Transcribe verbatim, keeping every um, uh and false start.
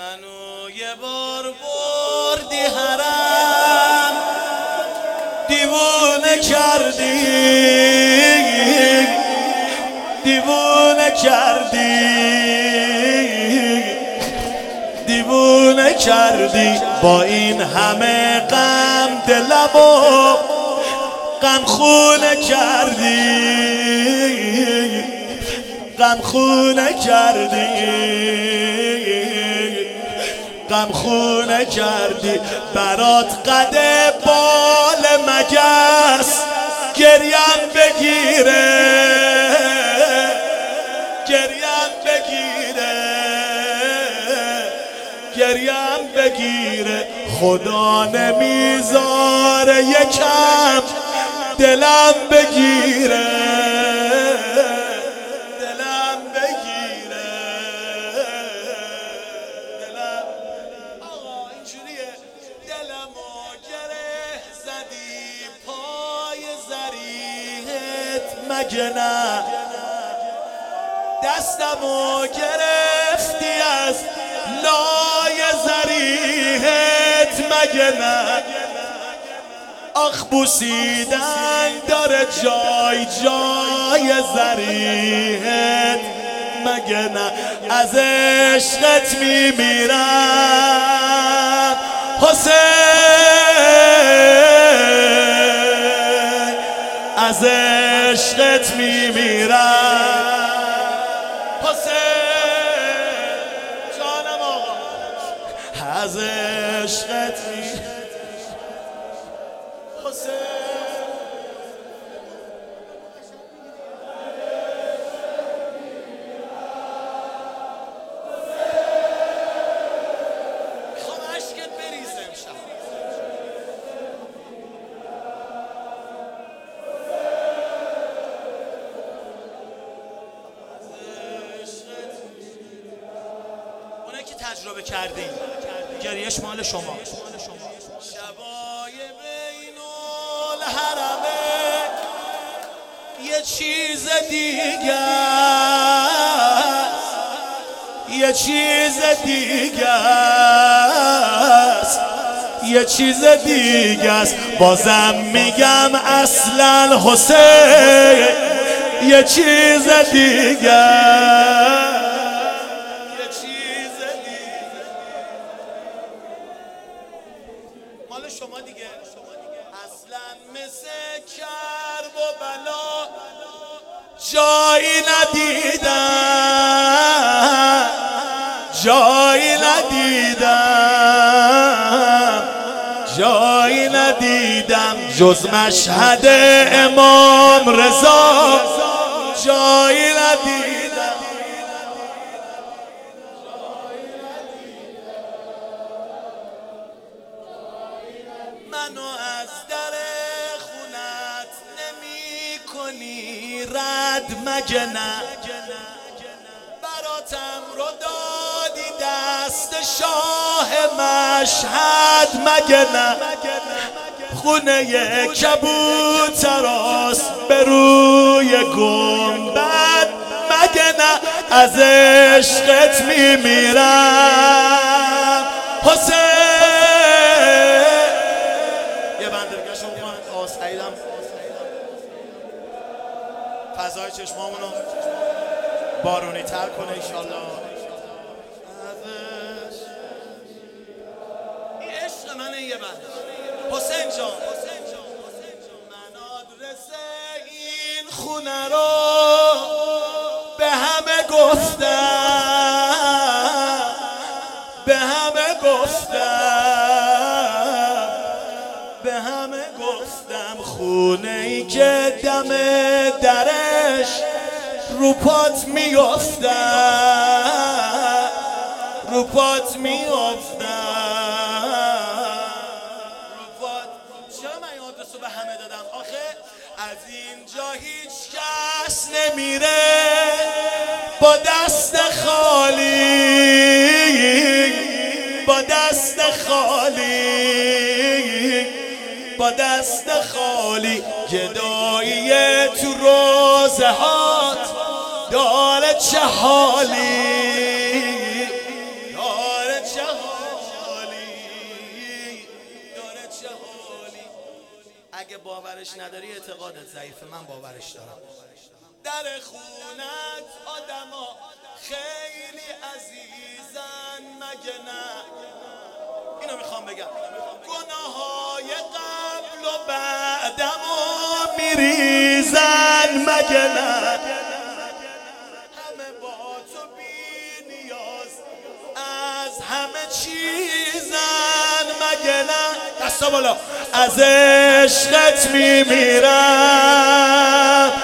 منو یه بار بردی حرم، دیوونه کردی دیوونه کردی دیوونه کردی با این همه غم دلمو غم خونه کردی غم خونه کردی غم خونه کردی برات قده بال مگس گریم بگیره گریم بگیره گریم بگیره خدا نمیذاره یکم دلم بگیره دلم بگیره دلم آقا اینجوریه دلمو گره زدی پای زریحت مگه نه دستمو گرفتی از لای زریحت مگه نه آخ بوسیدن داره جای جای زریحت مگه نه از عشقت میمیرم حسین از عشقت میمیرم حسین جانم آقا از عشقت میمیرم تجربه کردیم گریش مال شما شبای بین الحرمه یه چیز دیگه یه چیز دیگه یه چیز دیگه است بازم میگم اصلا حسین یه چیز دیگه شما دیگه اصلا مثل کرب و بلا جایی ندیدم جایی ندیدم جایی ندیدم جز مشهد امام رضا جایی ندیدم منو از در خونت نمی کنی رد مگه نه براتم رو دادی دست شاه مشهد مگه نه خونه کبوتراست به روی گنبد مگه نه از عشقت میمیرم حسین فضای چشمامونو بارونی تر کنه ایشالله این عشق منه یه بند حسین جان من آدرس این خونه رو به همه گفتم به همه گفتم به همه گفتم خونه ای که دم درش رو پات میافتم رو پات میافتم رو پات چرا من این آدرس رو به همه دادم آخه از اینجا هیچ کس نمیره با دست خالی با دست خالی با دست خالی گدایی تو روزه هات داره چه حالی داره چه اگه باورش نداری اعتقادت ضعیفه، من باورش دارم. در خونت آدما خیلی عزیزن مگه نه؟ اینو میخوام بگم، گناههای قبل و بعدمو میریزن مگه نه؟ همه با تو بی نیاز از همه چیزن مگه نه؟ دستا بالا. از عشقت میمیرم